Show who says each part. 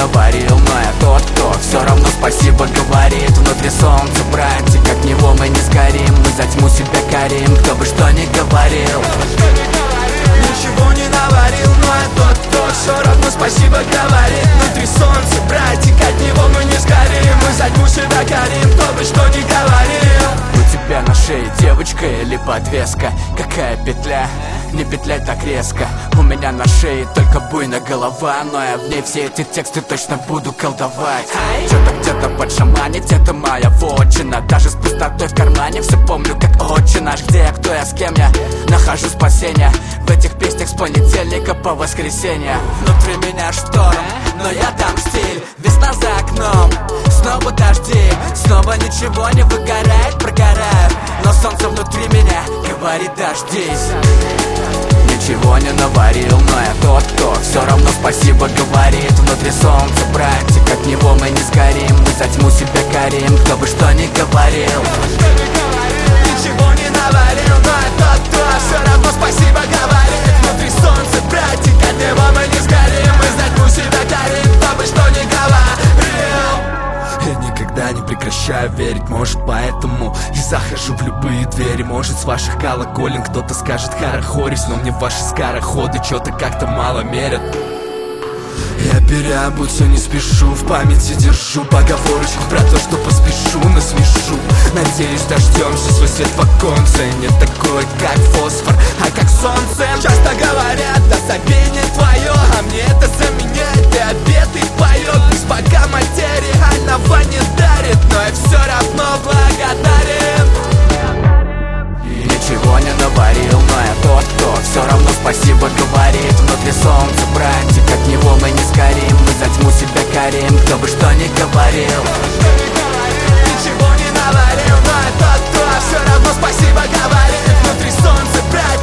Speaker 1: наварил, но я тот, кто все равно спасибо говорит. Внутри солнца, братик, от него мы не сгорим. Мы за тьму себя корим, кто бы что ни говорил. Ничего не наварил, но я тот, кто все равно спасибо говорит. Внутри солнца, братик, от него мы не сгорим. Мы за тьму себя корим, кто бы что ни говорил. У тебя на шее девочка или подвеска? Какая петля? Не петляй так резко. У меня на шее только буйная голова, но я в ней все эти тексты точно буду колдовать. Что-то где-то подшаманить, это моя вотчина. Даже с пустотой в кармане все помню как отче наш. Где я, кто я, с кем я нахожу спасение в этих песнях с понедельника по воскресенье. Внутри меня шторм, но я дам стиль. Весна за окном, снова дожди. Снова ничего не выгорает, прогорает. Но солнце внутри меня говорит: дождись. Ничего не наварил, но я тот, кто все равно спасибо говорит. Внутри солнца, братик, от него мы не сгорим. Мы за тьму себя корим, кто бы что ни говорил. Ничего не наварил, но я тот, кто все равно спасибо говорит. Внутри солнца, братик, от него мы не сгорим. Мы за тьму себя корим, кто бы что ни говорил. Я никогда не прекращаю верить, может поэтому и захожу в любые двери. Может с ваших колоколен кто-то скажет хорохорись, но мне ваши скороходы что-то как-то мало мерят. Я переобуться не спешу, в памяти держу поговорочку про то, что поспешу, насмешу. Надеюсь, дождемся свой свет в оконце. Не такой, как фосфор, а как солнце. Часто говорят, да забей не твое, а мне это заменяет и обед, и поет. Пусть пока материального не дарит, но я все равно благодарен. Ничего не наварил, но я тот, кто все равно спасибо говорит. Внутри солнца, братик, от него мы не сгорим. Мы за тьму себя корим, кто бы что ни говорил. Ничего не наварил, но я тот, кто все равно спасибо говорит. Внутри солнца, братик,